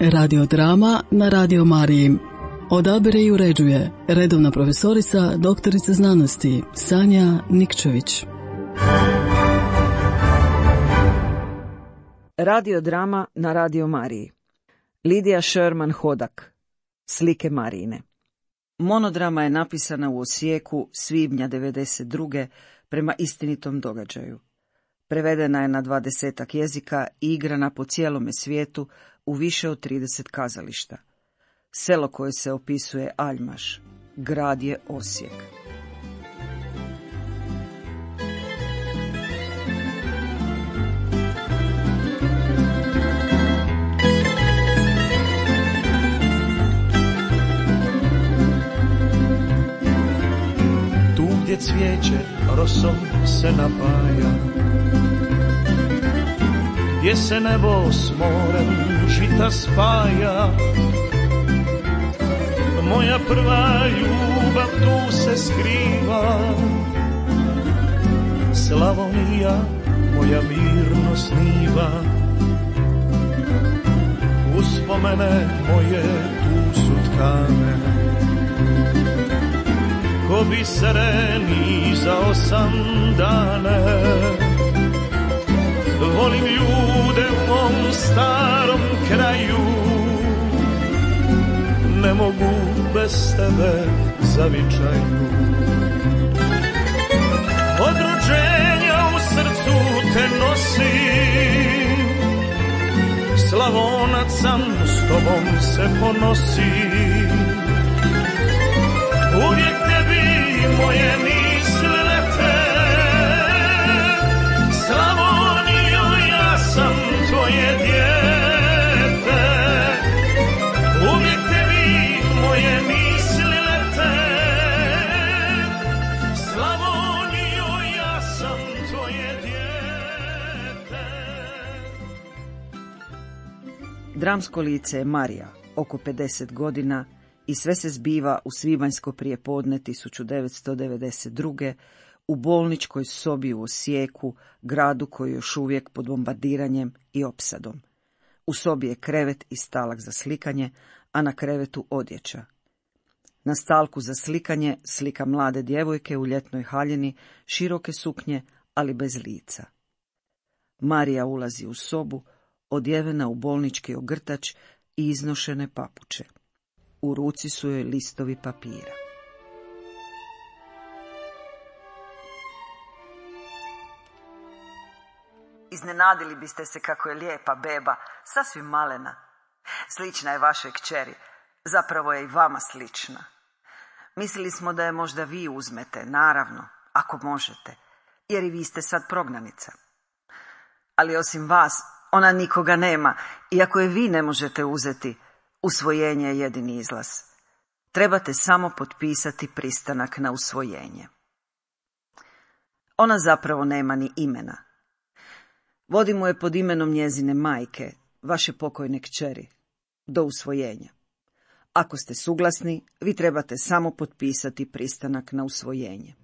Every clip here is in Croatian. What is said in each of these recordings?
Radiodrama na Radio Mariji. Odabire i uređuje redovna profesorica, doktorica znanosti Sanja Nikčević. Radiodrama na Radio Mariji. Lidija Sherman Hodak. Slike Marijine. Monodrama je napisana u Osijeku svibnja 1992. prema istinitom događaju. Prevedena je na 20 jezika i igrana po cijelome svijetu u više od 30 kazališta. Selo koje se opisuje Aljmaš, grad je Osijek. Tu gdje cvijeće rosom se napaja, gdje se nebo s morem žita spaja, moja prva ljubav tu se skriva. Slavonija moja mirno sniva, uspomene moje tu su tkane, ko bisereni za 8 dane. Volim ljude u mom starom kraju, ne mogu bez tebe zavičaju. Od rođenja u srcu te nosim, Slavonac sam, s tobom se ponosim. Uvijek tebi moje misli lete, Slavonijo, ja sam tvoje dijete. Uvijek tebi moje misli lete, Slavonijo, ja sam tvoje dijete. Dramsko lice je Marija, oko 50 godina, i sve se zbiva u svibanjsko prijepodne 1992. u bolničkoj sobi u Osijeku, gradu koji je još uvijek pod bombardiranjem i opsadom. U sobi je krevet i stalak za slikanje, a na krevetu odjeća. Na stalku za slikanje slika mlade djevojke u ljetnoj haljini, široke suknje, ali bez lica. Marija ulazi u sobu, odjevena u bolnički ogrtač i iznošene papuče. U ruci su joj listovi papira. Iznenadili biste se kako je lijepa beba, sasvim malena. Slična je vašoj kćeri, zapravo je i vama slična. Mislili smo da je možda vi uzmete, naravno, ako možete, jer i vi ste sad prognanica. Ali osim vas, ona nikoga nema, i ako je vi ne možete uzeti, usvojenje je jedini izlaz. Trebate samo potpisati pristanak na usvojenje. Ona zapravo nema ni imena. Vodimo je pod imenom njezine majke, vaše pokojne kćeri, do usvojenja. Ako ste suglasni, vi trebate samo potpisati pristanak na usvojenje.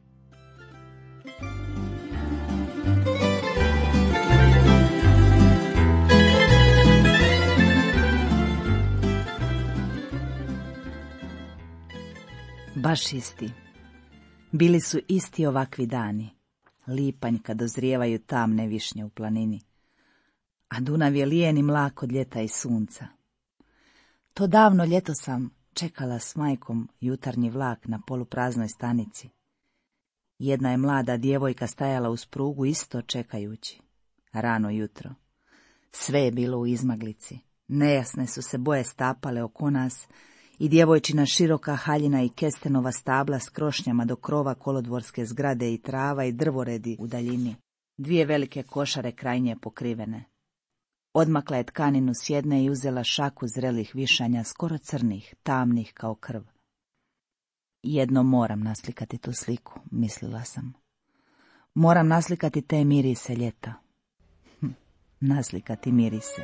Baš isti. Bili su isti ovakvi dani. Lipanj kad dozrijevaju tamne višnje u planini. A Dunav je lijen i mlak od ljeta i sunca. To davno ljeto sam čekala s majkom jutarnji vlak na polupraznoj stanici. Jedna je mlada djevojka stajala uz prugu isto čekajući. Rano jutro. Sve je bilo u izmaglici. Nejasne su se boje stapale oko nas, i djevojčina široka haljina i kestenova stabla s krošnjama do krova kolodvorske zgrade i trava i drvoredi u daljini. 2 velike košare kraj nje pokrivene. Odmakla je tkaninu s jedne i uzela šaku zrelih višanja, skoro crnih, tamnih kao krv. Jedno moram naslikati tu sliku, mislila sam. Moram naslikati te mirise ljeta. Naslikati mirise.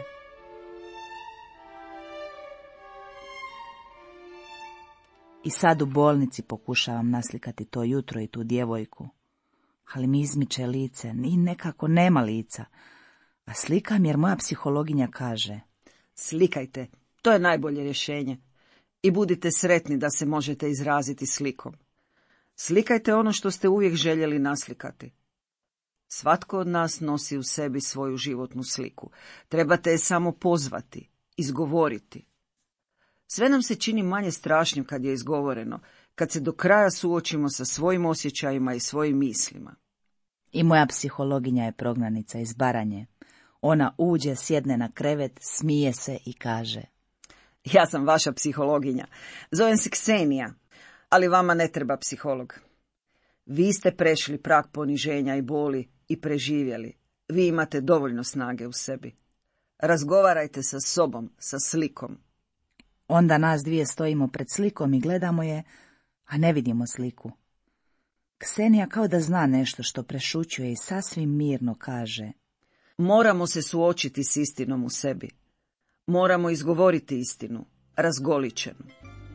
I sad u bolnici pokušavam naslikati to jutro i tu djevojku. Ali mi izmiče lice i nekako nema lica. A slikam jer moja psihologinja kaže: slikajte, To je najbolje rješenje. I budite sretni da se možete izraziti slikom. Slikajte ono što ste uvijek željeli naslikati. Svatko od nas nosi u sebi svoju životnu sliku. Trebate je samo pozvati, izgovoriti. Sve nam se čini manje strašnim kad je izgovoreno, kad se do kraja suočimo sa svojim osjećajima i svojim mislima. I moja psihologinja je prognanica iz Baranje. Ona uđe, sjedne na krevet, smije se i kaže: Ja sam vaša psihologinja. Zovem se Ksenija, ali vama ne treba psiholog. Vi ste prešli prag poniženja i boli i preživjeli. Vi imate dovoljno snage u sebi. Razgovarajte sa sobom, sa slikom. Onda nas dvije stojimo pred slikom i gledamo je, a ne vidimo sliku. Ksenija kao da zna nešto što prešućuje i sasvim mirno kaže: Moramo se suočiti s istinom u sebi. Moramo izgovoriti istinu, razgoličenu.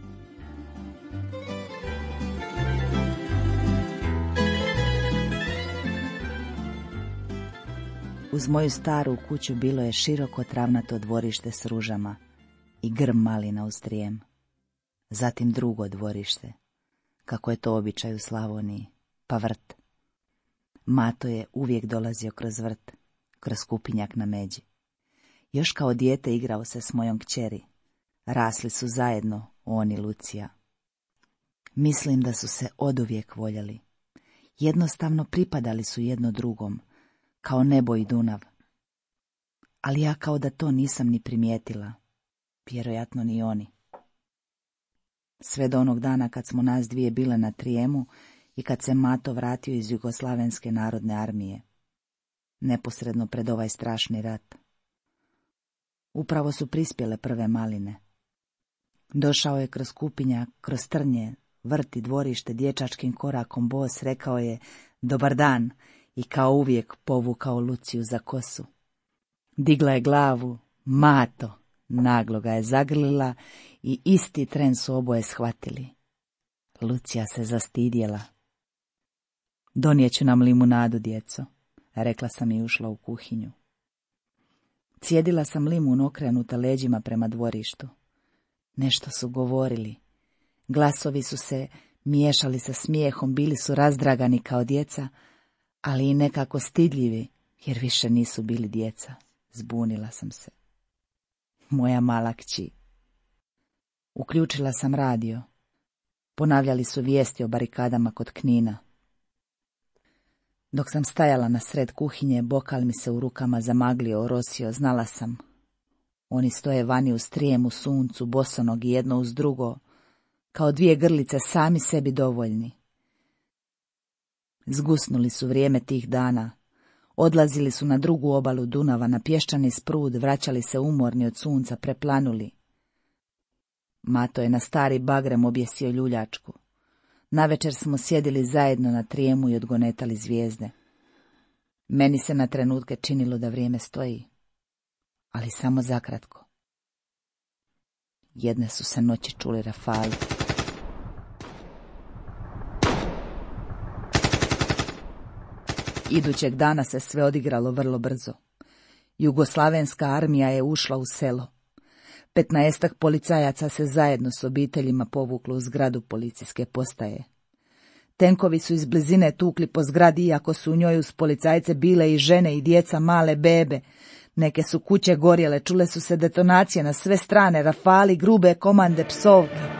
Uz moju staru kuću bilo je široko travnato dvorište s ružama i grm malina uz trijem. Zatim drugo dvorište, kako je to običaj u Slavoniji, pa vrt. Mato je uvijek dolazio kroz vrt, kroz kupinjak na međi. Još kao dijete igrao se s mojom kćeri. Rasli su zajedno, on i Lucija. Mislim da su se oduvijek voljeli. Jednostavno pripadali su jedno drugom, kao nebo i Dunav. Ali ja kao da to nisam ni primijetila. Vjerojatno ni oni. Sve do onog dana kad smo nas dvije bile na Trijemu i kad se Mato vratio iz Jugoslavenske narodne armije. Neposredno pred ovaj strašni rat. Upravo su prispjele prve maline. Došao je kroz kupinjak, kroz trnje, vrt i dvorište dječačkim korakom bos, rekao je dobar dan i kao uvijek povukao Luciju za kosu. Digla je glavu, Mato, naglo ga je zagrlila i isti tren su oboje shvatili. Lucija se zastidjela. Donijeću nam limunadu, djeco, rekla sam i ušla u kuhinju. Cijedila sam limun okrenuta leđima prema dvorištu. Nešto su govorili. Glasovi su se miješali sa smijehom, bili su razdragani kao djeca, ali i nekako stidljivi, jer više nisu bili djeca. Zbunila sam se. Moja mala kći. Uključila sam radio. Ponavljali su vijesti o barikadama kod Knina. Dok sam stajala na sred kuhinje, bokal mi se u rukama zamaglio, orosio, znala sam. Oni stoje vani uz trijem u suncu, bosonogi jedno uz drugo, kao dvije grlice, sami sebi dovoljni. Zgusnuli su vrijeme tih dana. Odlazili su na drugu obalu Dunava, na pješčani sprud, vraćali se umorni od sunca, preplanuli. Mato je na stari bagrem objesio ljuljačku. Navečer smo sjedili zajedno na Trijemu i odgonetali zvijezde. Meni se na trenutke činilo da vrijeme stoji, ali samo zakratko. Jedne su se noći čuli rafali. Idućeg dana se sve odigralo vrlo brzo. Jugoslavenska armija je ušla u selo. 15 policajaca se zajedno s obiteljima povuklo u zgradu policijske postaje. Tenkovi su iz blizine tukli po zgradi, iako su u njoj uz policajce bile i žene i djeca, male bebe. Neke su kuće gorjele, čule su se detonacije na sve strane, rafali, grube komande, psovke.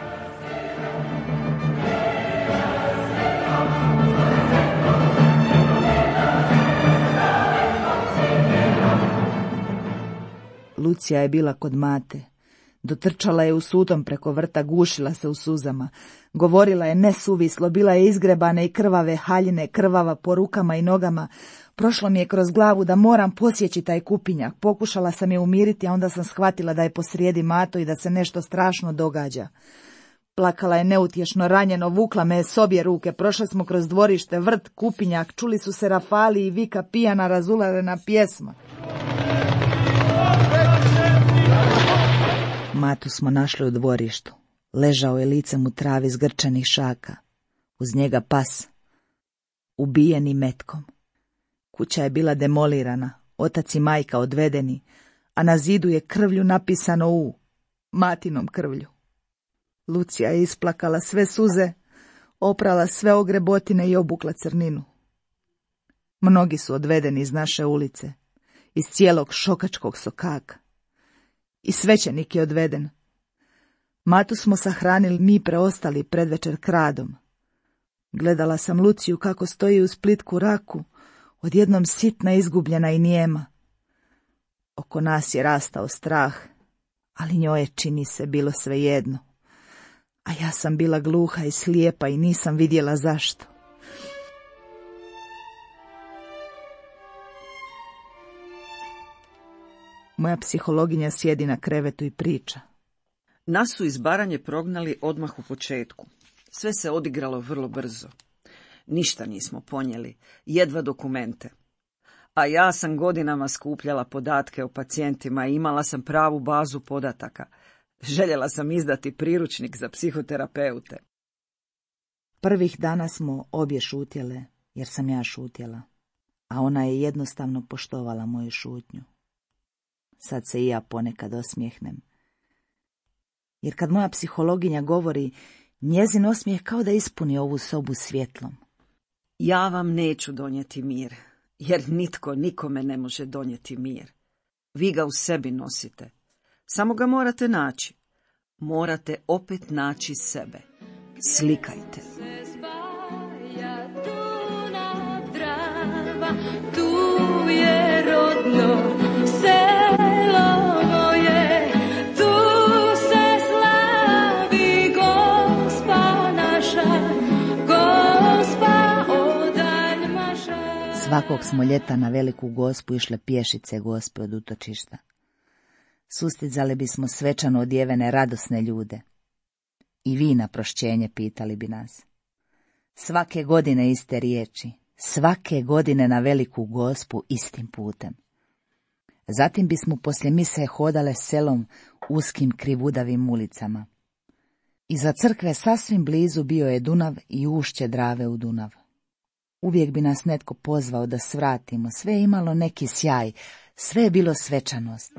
Lucija je bila kod Mate. Dotrčala je u sutom preko vrta, gušila se u suzama. Govorila je nesuvislo, bila je izgrebane i krvave haljine, krvava po rukama i nogama. Prošlo mi je kroz glavu da moram posjeći taj kupinjak. Pokušala sam je umiriti, a onda sam shvatila da je posrijedi Mato i da se nešto strašno događa. Plakala je neutješno, ranjeno, vukla me s obje ruke. Prošli smo kroz dvorište, vrt, kupinjak, čuli su se rafali i vika pijana, razularena pjesma. Matu smo našli u dvorištu. Ležao je licem u travi zgrčanih šaka. Uz njega pas, ubijeni metkom. Kuća je bila demolirana, otac i majka odvedeni, a na zidu je krvlju napisano U. matinom krvlju. Lucija je isplakala sve suze, oprala sve ogrebotine i obukla crninu. Mnogi su odvedeni iz naše ulice, iz cijelog Šokačkog sokaka. I svećenik je odveden. Matu smo sahranili mi preostali predvečer kradom. Gledala sam Luciju kako stoji uz plitku raku, odjednom sitna, izgubljena i nijema. Oko nas je rastao strah, ali njoj je, čini se, bilo svejedno. A ja sam bila gluha i slijepa i nisam vidjela zašto. Moja psihologinja sjedi na krevetu i priča. Nas su iz Baranje prognali odmah u početku. Sve se odigralo vrlo brzo. Ništa nismo ponijeli, jedva dokumente. A ja sam godinama skupljala podatke o pacijentima i imala sam pravu bazu podataka. Željela sam izdati priručnik za psihoterapeute. Prvih dana smo obje šutjele, jer sam ja šutjela, a ona je jednostavno poštovala moju šutnju. Sad se i ja ponekad osmijehnem. Jer kad moja psihologinja govori, njezin osmijeh kao da ispuni ovu sobu svjetlom. Ja vam neću donijeti mir, jer nitko nikome ne može donijeti mir. Vi ga u sebi nosite. Samo ga morate naći. Morate opet naći sebe. Slikajte. Tu je rodno selo moje, tu se slavi Gospa naša, Gospa odaljmaša. Svakog smo ljeta na Veliku Gospu išle pješice Gospe od utočišta. Sustizali bismo svečano odjevene radosne ljude. I vi na prošćenje pitali bi nas. Svake godine iste riječi, svake godine na Veliku Gospu istim putem. Zatim bismo poslije mise hodale selom uskim krivudavim ulicama. Iza crkve sasvim blizu bio je Dunav i ušće Drave u Dunav. Uvijek bi nas netko pozvao da svratimo, sve je imalo neki sjaj, sve je bilo svečanost.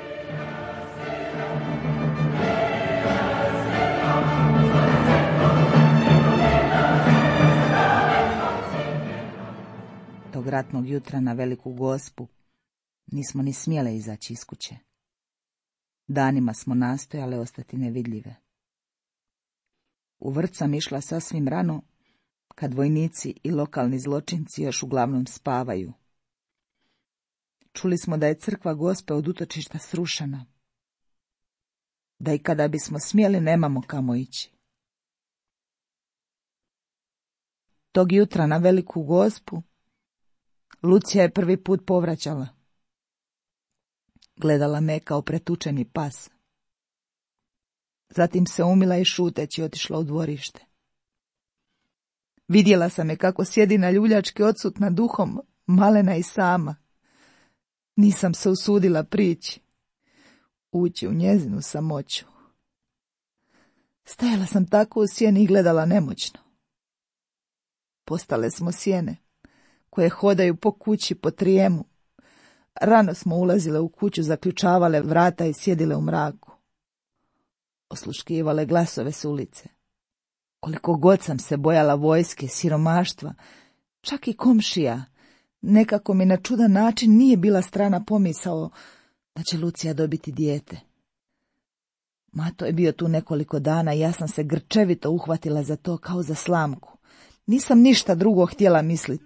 Tog ratnog jutra na Veliku Gospu nismo ni smjele izaći iz kuće. Danima smo nastojale ostati nevidljive. U vrt sam išla sasvim rano, kad vojnici i lokalni zločinci još uglavnom spavaju. Čuli smo da je crkva Gospe od utočišta srušena, da i kada bismo smjeli nemamo kamo ići. Tog jutra na Veliku Gospu Lucija je prvi put povraćala. Gledala me kao pretučeni pas. Zatim se umila i šuteći otišla u dvorište. Vidjela sam je kako sjedi na ljuljački odsutna duhom, malena i sama. Nisam se usudila prići, ući u njezinu samoću. Stajala sam tako u sjeni i gledala nemoćno. Postale smo sjene koje hodaju po kući po trijemu. Rano smo ulazile u kuću, zaključavale vrata i sjedile u mraku. Osluškivale glasove s ulice. Koliko god sam se bojala vojske, siromaštva, čak i komšija, nekako mi na čudan način nije bila strana pomisao da će Lucija dobiti dijete. Mato je bio tu nekoliko dana i ja sam se grčevito uhvatila za to kao za slamku. Nisam ništa drugo htjela misliti.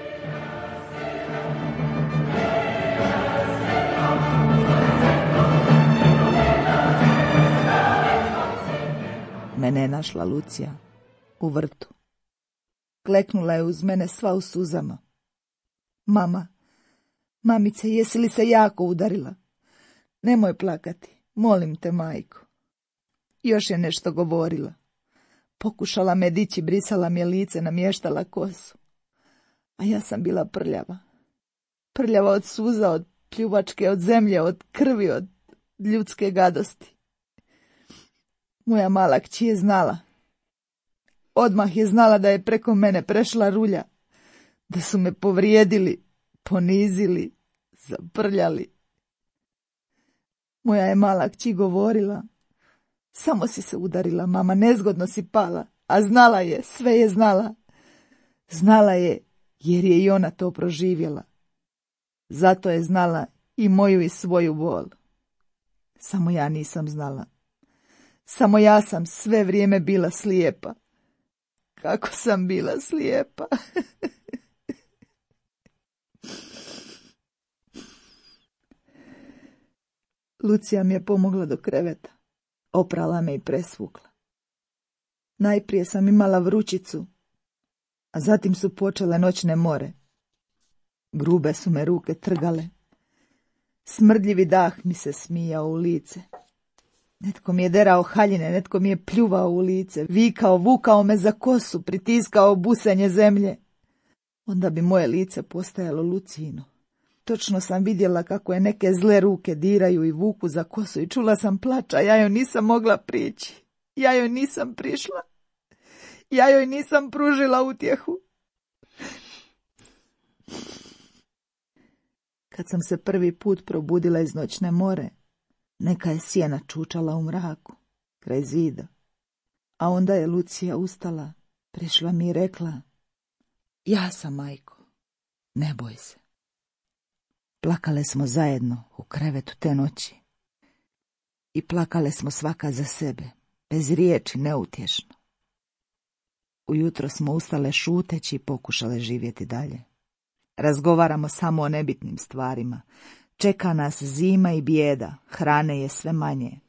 Mene je našla Lucija u vrtu. Kleknula je uz mene sva u suzama. Mama, mamice, jesi li se jako udarila? Nemoj plakati, molim te, majko. Još je nešto govorila. Pokušala me dići, brisala mi je lice, namještala kosu. A ja sam bila prljava. Prljava od suza, od pljuvačke, od zemlje, od krvi, od ljudske gadosti. Moja mala kći je znala. Odmah je znala da je preko mene prešla rulja, da su me povrijedili, ponizili, zaprljali. Moja je mala kći govorila, Samo si se udarila, mama, nezgodno si pala, a znala je, sve je znala. Znala je, jer je i ona to proživjela. Zato je znala i moju i svoju bol. Samo ja nisam znala. Samo ja sam sve vrijeme bila slijepa. Kako sam bila slijepa. Lucija mi je pomogla do kreveta. Oprala me i presvukla. Najprije sam imala vrućicu, a zatim su počele noćne more. Grube su me ruke trgale. Smrdljivi dah mi se smijao u lice. Netko mi je derao haljine, netko mi je pljuvao u lice, vikao, vukao me za kosu, pritiskao busenje zemlje. Onda bi moje lice postajalo Lucijino. Točno sam vidjela kako je neke zle ruke diraju i vuku za kosu i čula sam plač, a ja joj nisam mogla prići. Ja joj nisam prišla. Ja joj nisam pružila utjehu. Kad sam se prvi put probudila iz noćne more, neka je sjena čučala u mraku, kraj zida. A onda je Lucija ustala, prišla mi i rekla: ja sam, majko, ne boj se. Plakale smo zajedno u krevetu te noći. I plakale smo svaka za sebe, bez riječi, neutješno. Ujutro smo ustale šuteći i pokušale živjeti dalje. Razgovaramo samo o nebitnim stvarima. Čeka nas zima i bijeda, hrane je sve manje.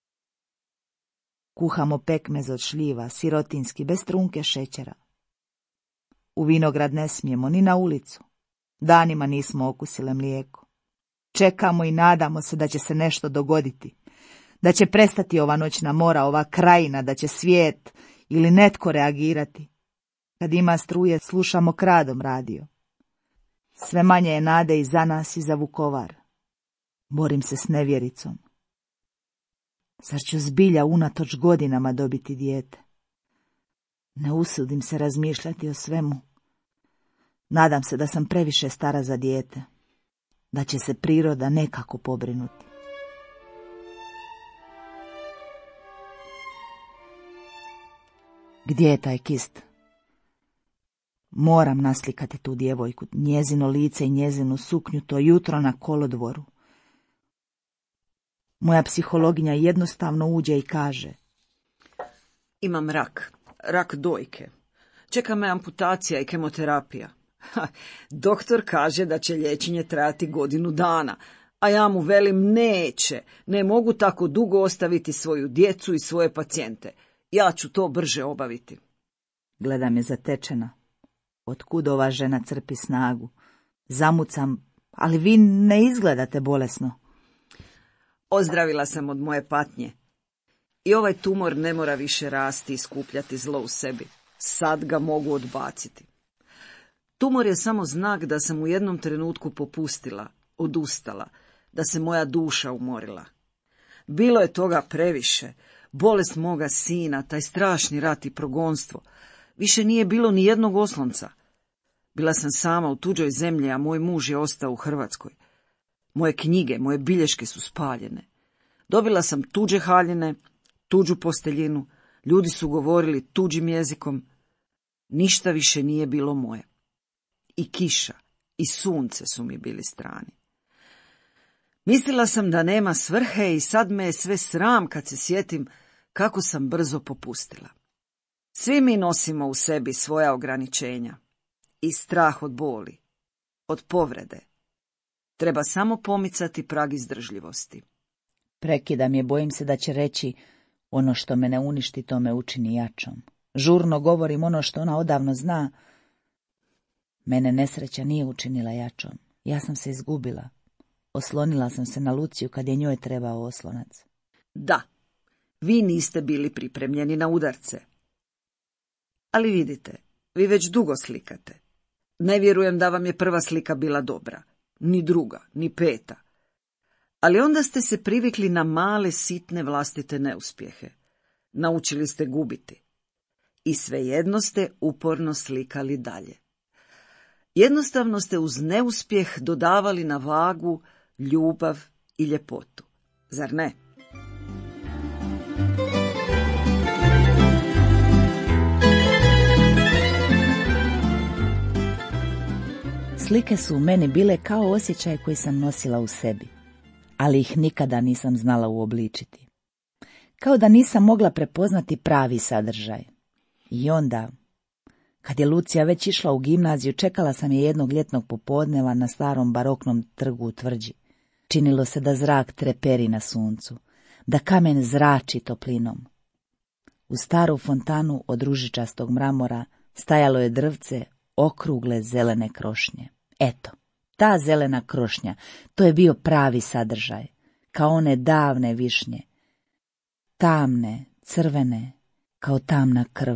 Kuhamo pekmez od šljiva, sirotinski, bez trunke šećera. U vinograd ne smijemo, ni na ulicu. Danima nismo okusile mlijeko. Čekamo i nadamo se da će se nešto dogoditi. Da će prestati ova noćna mora, ova krajina, da će svijet ili netko reagirati. Kad ima struje, slušamo kradom radio. Sve manje je nade i za nas i za Vukovar. Borim se s nevjericom. Zar ću zbilja unatoč godinama dobiti dijete? Ne usudim se razmišljati o svemu. Nadam se da sam previše stara za dijete, da će se priroda nekako pobrinuti. Gdje je taj kist? Moram naslikati tu djevojku, njezino lice i njezinu suknju to jutro na kolodvoru. Moja psihologinja jednostavno uđe i kaže: imam rak dojke. Čeka me amputacija i kemoterapija. Doktor kaže da će liječenje trajati 1 godinu dana, a ja mu velim neće, ne mogu tako dugo ostaviti svoju djecu i svoje pacijente. Ja ću to brže obaviti. Gledam je zatečena. Otkud ova žena crpi snagu? Zamucam, ali vi ne izgledate bolesno. Ozdravila sam od moje patnje. I ovaj tumor ne mora više rasti i skupljati zlo u sebi. Sad ga mogu odbaciti. Tumor je samo znak da sam u jednom trenutku popustila, odustala, da se moja duša umorila. Bilo je toga previše. Bolest moga sina, taj strašni rat i progonstvo. Više nije bilo ni jednog oslonca. Bila sam sama u tuđoj zemlji, a moj muž je ostao u Hrvatskoj. Moje knjige, moje bilješke su spaljene. Dobila sam tuđe haljine, tuđu posteljinu, ljudi su govorili tuđim jezikom. Ništa više nije bilo moje. I kiša, i sunce su mi bili strani. Mislila sam da nema svrhe i sad me je sve sram kad se sjetim kako sam brzo popustila. Svi mi nosimo u sebi svoja ograničenja i strah od boli, od povrede. Treba samo pomicati prag izdržljivosti. Prekidam je, bojim se da će reći: ono što me ne uništi, to me učini jačom. Žurno govorim ono što ona odavno zna. Mene nesreća nije učinila jačom. Ja sam se izgubila. Oslonila sam se na Luciju kad je njoj trebao oslonac. Da, vi niste bili pripremljeni na udarce. Ali vidite, vi već dugo slikate. Ne vjerujem da vam je prva slika bila dobra, ni druga, ni peta. Ali onda ste se privikli na male, sitne vlastite neuspjehe. Naučili ste gubiti. I svejedno ste uporno slikali dalje. Jednostavno ste uz neuspjeh dodavali na vagu ljubav i ljepotu. Zar ne? slike su u meni bile kao osjećaje koji sam nosila u sebi, ali ih nikada nisam znala uobličiti. Kao da nisam mogla prepoznati pravi sadržaj. I onda, kad je Lucija već išla u gimnaziju, čekala sam je jednog ljetnog popodneva na starom baroknom trgu u Tvrđi. Činilo se da zrak treperi na suncu, da kamen zrači toplinom. U staru fontanu od ružičastog mramora stajalo je drvce okrugle zelene krošnje. Eto, ta zelena krošnja, to je bio pravi sadržaj, kao one davne višnje, tamne, crvene, kao tamna krv.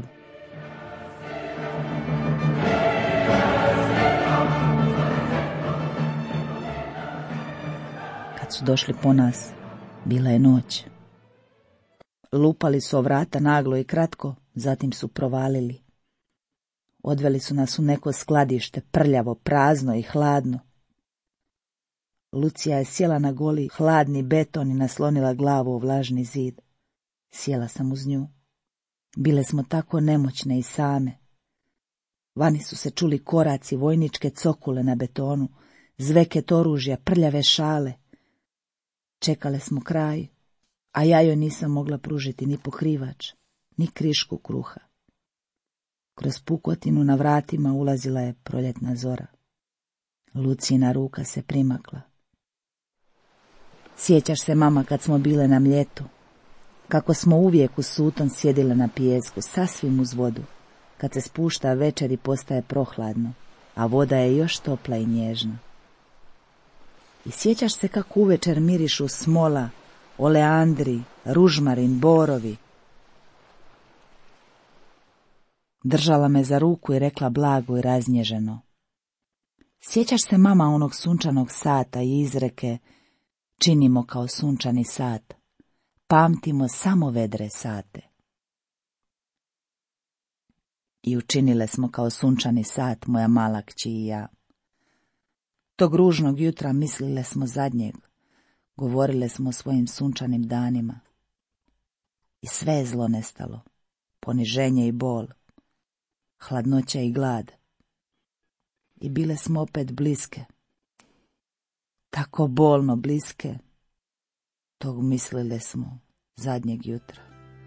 Kad su došli po nas, bila je noć. Lupali su o vrata naglo i kratko, zatim su provalili. Odveli su nas u neko skladište, prljavo, prazno i hladno. Lucija je sjela na goli, hladni beton i naslonila glavu u vlažni zid. Sjela sam uz nju. Bile smo tako nemoćne i same. Vani su se čuli koraci, vojničke cokule na betonu, zveket oružja, prljave šale. Čekale smo kraj, a ja joj nisam mogla pružiti ni pokrivač, ni krišku kruha. Kroz pukotinu na vratima ulazila je proljetna zora. Lucina ruka se primakla. Sjećaš se, mama, kad smo bile na Mljetu, kako smo uvijek u suton sjedile na pijesku, sasvim uz vodu, kad se spušta večer i postaje prohladno, a voda je još topla i nježna. I sjećaš se kako uvečer mirišu smola, oleandri, ružmarin, borovi. Držala me za ruku i rekla blago i raznježeno: sjećaš se, mama, onog sunčanog sata i izreke: činimo kao sunčani sat, pamtimo samo vedre sate. I učinile smo kao sunčani sat, moja mala kći i ja. Tog ružnog jutra mislile smo zadnjeg, govorile smo o svojim sunčanim danima. I sve je zlo nestalo, poniženje i bol, hladnoća i glad. I bile smo opet bliske, tako bolno bliske, tog mislile smo zadnjeg jutra.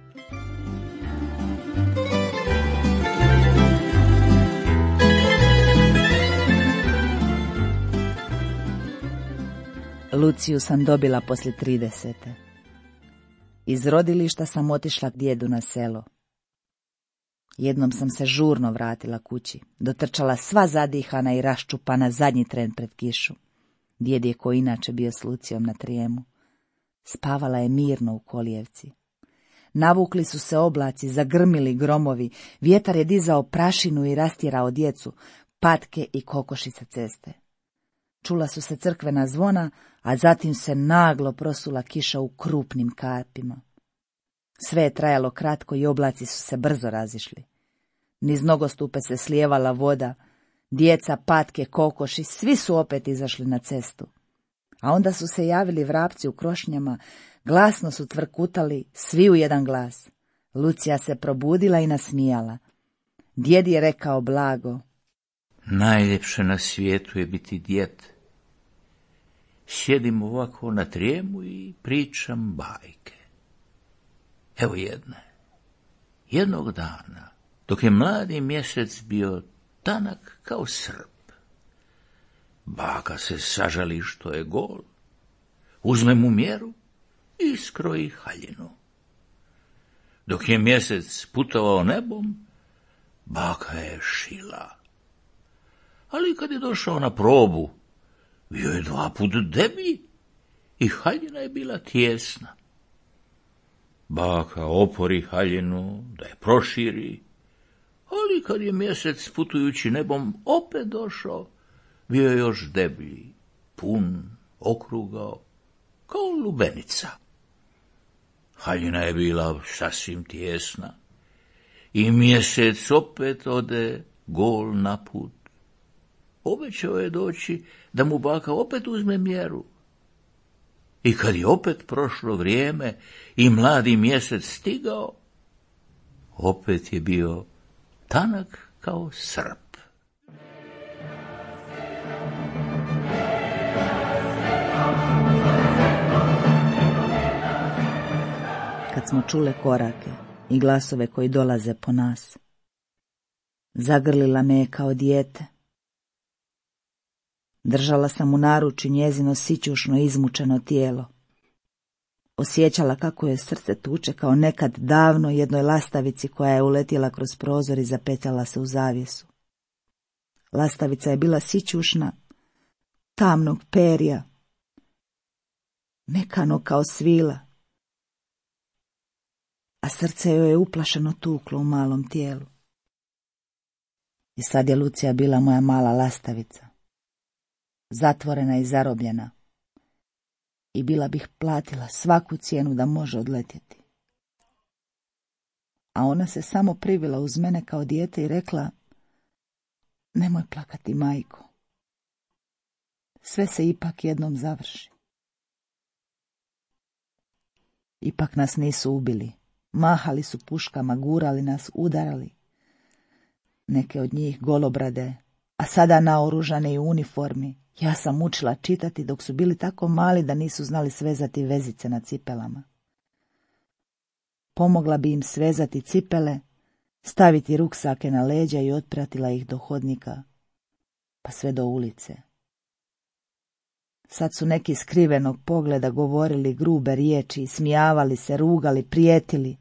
Luciju sam dobila poslije 30. Iz rodilišta sam otišla k djedu na selo. Jednom sam se žurno vratila kući, dotrčala sva zadihana i raščupana zadnji tren pred kišu. Djed je ko inače bio s Lucijom na trijemu. Spavala je mirno u kolijevci. Navukli su se oblaci, zagrmili gromovi, vjetar je dizao prašinu i rastjerao djecu, patke i kokoši sa ceste. Čula su se crkvena zvona, a zatim se naglo prosula kiša u krupnim kapima. Sve je trajalo kratko i oblaci su se brzo razišli. Niz nogostupe se slijevala voda, djeca, patke, kokoši, svi su opet izašli na cestu. A onda su se javili vrapci u krošnjama, glasno su tvrkutali, svi u jedan glas. Lucija se probudila i nasmijala. Djed je rekao blago: najljepše na svijetu je biti djed. Sjedim ovako na trijemu i pričam bajke. Evo jedne. Jednog dana, dok je mladi mjesec bio tanak kao srp, baka se sažali što je gol, uzme mu mjeru i skroji haljinu. Dok je mjesec putovao nebom, baka je šila. Ali kad je došao na probu, bio je 2 puta deblji i haljina je bila tijesna. Baka opori haljinu da je proširi, ali kad je mjesec putujući nebom opet došao, bio je još deblji, pun, okrugao, kao lubenica. Haljina je bila sasvim tijesna i mjesec opet ode gol na put. Obećao je doći da mu baka opet uzme mjeru. I kad je opet prošlo vrijeme i mladi mjesec stigao, opet je bio tanak kao srp. kad smo čule korake i glasove koji dolaze po nas. Zagrlila me je kao dijete. Držala sam u naručju njezino sićušno izmučeno tijelo. Osjećala kako je srce tuče kao nekad davno jednoj lastavici koja je uletjela kroz prozor i zapetljala se u zavjesu. Lastavica je bila sićušna, tamnog perja, mekano kao svila, a srce joj je uplašeno tuklo u malom tijelu. I sad je Lucija bila moja mala lastavica, zatvorena i zarobljena, i bila bih platila svaku cijenu da može odletjeti. A ona se samo privila uz mene kao dijete i rekla: nemoj plakati, majko. Sve se ipak jednom završi. Ipak nas nisu ubili. Mahali su puškama, gurali nas, udarali. Neke od njih golobrade, a sada naoružane i u uniformi. Ja sam učila čitati dok su bili tako mali da nisu znali svezati vezice na cipelama. Pomogla bi im svezati cipele, staviti ruksake na leđa i otpratila ih do hodnika, pa sve do ulice. Sad su neki skrivenog pogleda govorili grube riječi, smijavali se, rugali, prijetili.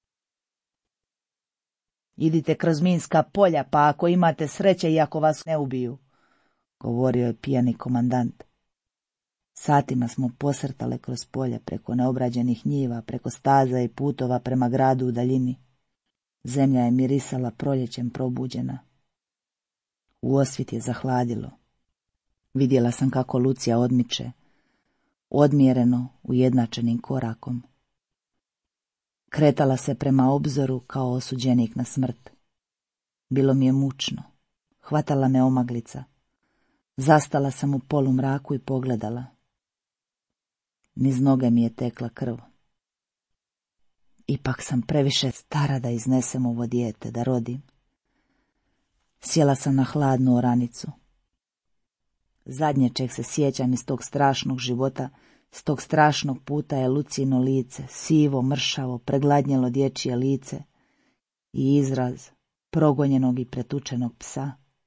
Idite kroz minska polja, pa ako imate sreće i ako vas ne ubiju, govorio je pijani komandant. Satima smo posrtale kroz polje, preko neobrađenih njiva, preko staza i putova prema gradu u daljini. Zemlja je mirisala proljećem probuđena. U osvit je zahladilo. Vidjela sam kako Lucija odmiče, odmjereno, ujednačenim korakom. Kretala se prema obzoru kao osuđenik na smrt. Bilo mi je mučno. Hvatala me omaglica. Zastala sam u polumraku i pogledala. Niz noge mi je tekla krv. Ipak sam previše stara da iznesem ovo dijete, da rodim. Sjela sam na hladnu oranicu. Zadnje čeg se sjećam iz tog strašnog života, s tog strašnog puta je Lucino lice, sivo, mršavo, pregladnjelo dječje lice i izraz progonjenog i pretučenog psa.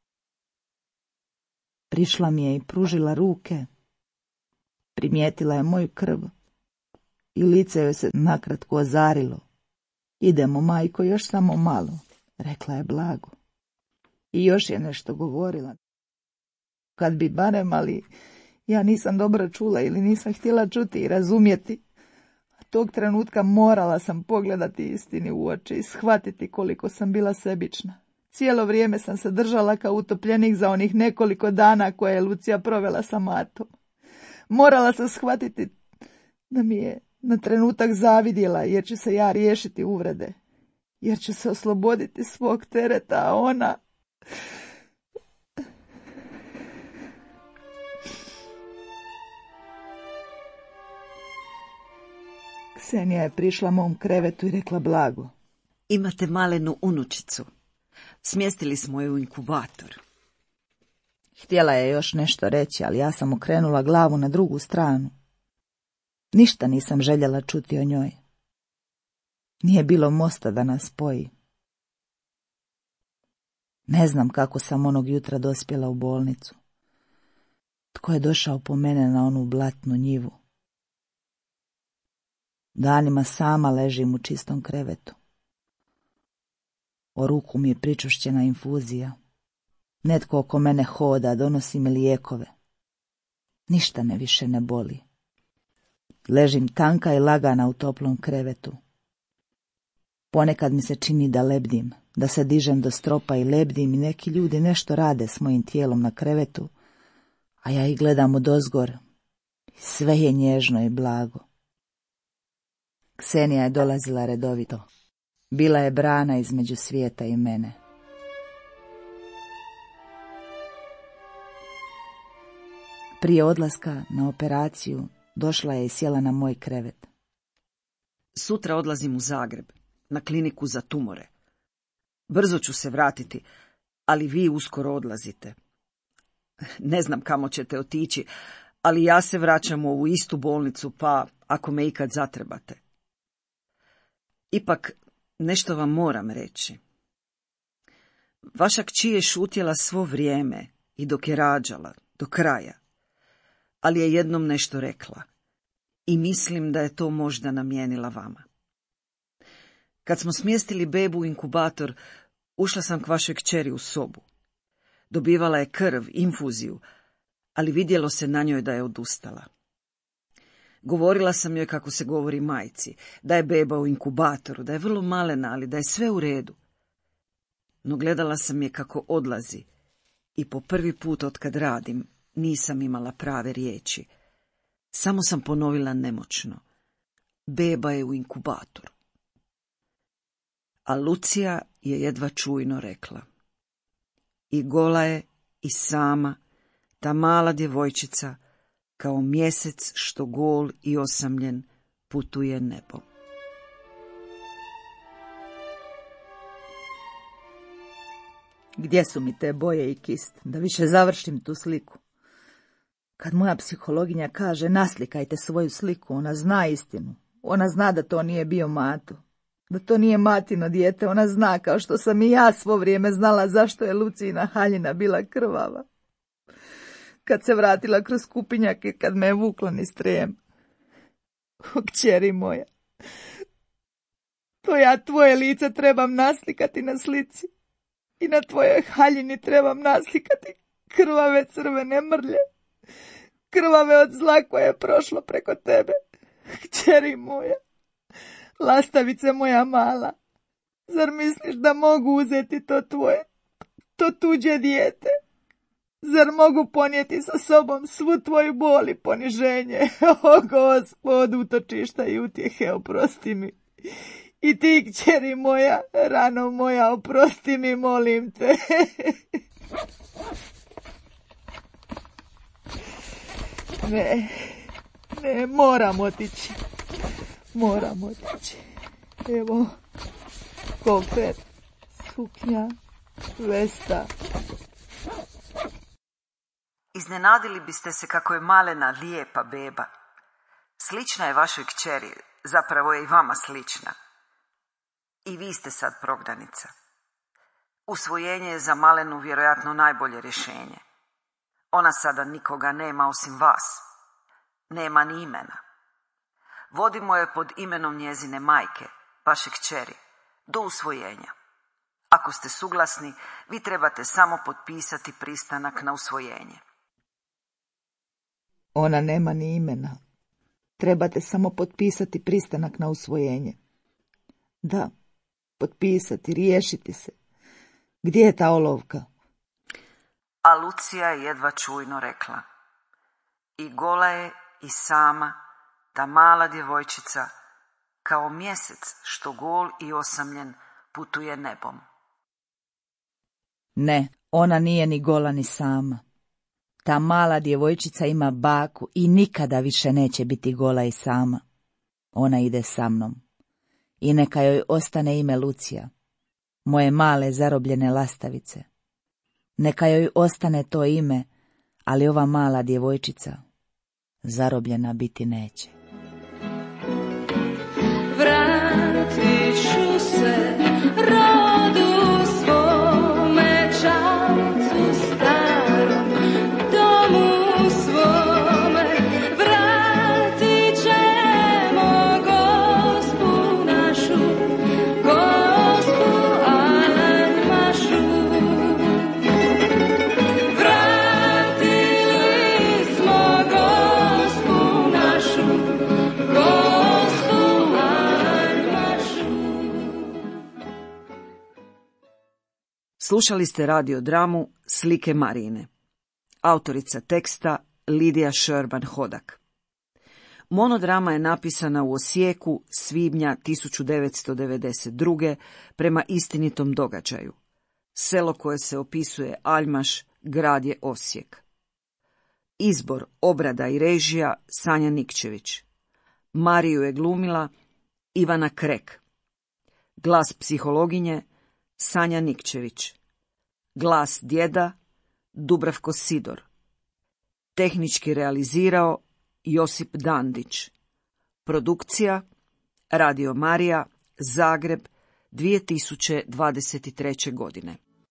Prišla mi je i pružila ruke. Primijetila je moju krv i lice joj se nakratko ozarilo. Idemo, majko, još samo malo, rekla je blago. I još je nešto govorila. Kad bi barem, ali ja nisam dobro čula ili nisam htjela čuti i razumjeti. A tog trenutka morala sam pogledati istini u oči i shvatiti koliko sam bila sebična. Cijelo vrijeme sam se držala kao utopljenik za onih nekoliko dana koje je Lucija provela sa Matom. Morala sam shvatiti da mi je na trenutak zavidjela jer ću se ja riješiti uvrede. Jer ću se osloboditi svog tereta, a ona... Ksenija je prišla mom krevetu i rekla blago: Imate malenu unučicu. Smjestili smo je u inkubator. Htjela je još nešto reći, ali ja sam okrenula glavu na drugu stranu. Ništa nisam željela čuti o njoj. Nije bilo mosta da nas spoji. Ne znam kako sam onog jutra dospjela u bolnicu. Tko je došao po mene na onu blatnu njivu? Danima sama ležim u čistom krevetu. O ruku mi je pričušćena infuzija. Netko oko mene hoda, donosi mi lijekove. Ništa me više ne boli. Ležim tanka i lagana u toplom krevetu. Ponekad mi se čini da lebdim, da se dižem do stropa i lebdim i neki ljudi nešto rade s mojim tijelom na krevetu, a ja ih gledam odozgor. Sve je nježno i blago. Ksenija je dolazila redovito. Bila je brana između svijeta i mene. Prije odlaska na operaciju došla je i sjela na moj krevet. Sutra odlazim u Zagreb, na kliniku za tumore. Brzo ću se vratiti, ali vi uskoro odlazite. Ne znam kamo ćete otići, ali ja se vraćam u ovu istu bolnicu, pa ako me ikad zatrebate. Ipak, nešto vam moram reći. Vaša kći je šutjela svo vrijeme i dok je rađala, do kraja, ali je jednom nešto rekla i mislim da je to možda namijenila vama. Kad smo smjestili bebu u inkubator, ušla sam k vašoj kćeri u sobu. Dobivala je krv, infuziju, ali vidjelo se na njoj da je odustala. Govorila sam joj kako se govori majci, da je beba u inkubatoru, da je vrlo malena, ali da je sve u redu. No gledala sam je kako odlazi i po prvi put otkad radim nisam imala prave riječi. Samo sam ponovila nemoćno. Beba je u inkubatoru. A Lucija je jedva čujno rekla. I gola je i sama, ta mala djevojčica, kao mjesec što gol i osamljen putuje nebom. Gdje su mi te boje i kist, da više završim tu sliku? Kad moja psihologinja kaže naslikajte svoju sliku, ona zna istinu. Ona zna da to nije bio Mato, da to nije Matino dijete. Ona zna, kao što sam i ja svo vrijeme znala, zašto je Lucijina haljina bila krvava. Kad se vratila kroz kupinjak i kad me je vukla niz trijem. O, kćeri moja, to ja tvoje lice trebam naslikati na slici. I na tvojoj haljini trebam naslikati krvave crvene mrlje. Krvave od zla koje je prošlo preko tebe. Kćeri moja, lastavice moja mala, zar misliš da mogu uzeti to tuđe dijete? Zar mogu ponijeti sa sobom svu tvoju bol i poniženje? O Gospod, utočišta i utjehe, oprosti mi. I ti, kćeri moja, rano moja, oprosti mi, molim te. Ne, moram otići. Evo, kofer, suknja, vesta. Iznenadili biste se kako je malena, lijepa beba. Slična je vašoj kćeri, zapravo je i vama slična. I vi ste sad prognanica. Usvojenje je za malenu vjerojatno najbolje rješenje. Ona sada nikoga nema osim vas. Nema ni imena. Vodimo je pod imenom njezine majke, vaše kćeri, do usvojenja. Ako ste suglasni, vi trebate samo potpisati pristanak na usvojenje. Ona nema ni imena. Trebate samo potpisati pristanak na usvojenje. Da, potpisati, riješiti se. Gdje je ta olovka? A Lucija je jedva čujno rekla. I gola je i sama, ta mala djevojčica, kao mjesec što gol i osamljen putuje nebom. Ne, ona nije ni gola ni sama. Ta mala djevojčica ima baku i nikada više neće biti gola i sama. Ona ide sa mnom. I neka joj ostane ime Lucija, moje male zarobljene lastavice. Neka joj ostane to ime, ali ova mala djevojčica zarobljena biti neće. Vratit ću se rodu svome, čacu starom, domu svome. Vratit ćemo Gospu našu, Gospu Almašu. Vratili smo Gospu našu, Gospu Almašu. Slušali ste radiodramu Slike Marijine. Autorica teksta Lidija Šerban-Hodak. Monodrama je napisana u Osijeku svibnja 1992. prema istinitom događaju. Selo koje se opisuje Aljmaš, grad je Osijek. Izbor, obrada i režija Sanja Nikčević. Mariju je glumila Ivana Krek. Glas psihologinje Sanja Nikčević. Glas djeda Dubravko Sidor. Tehnički realizirao Josip Dandić. Produkcija Radio Marija Zagreb, 2023. godine.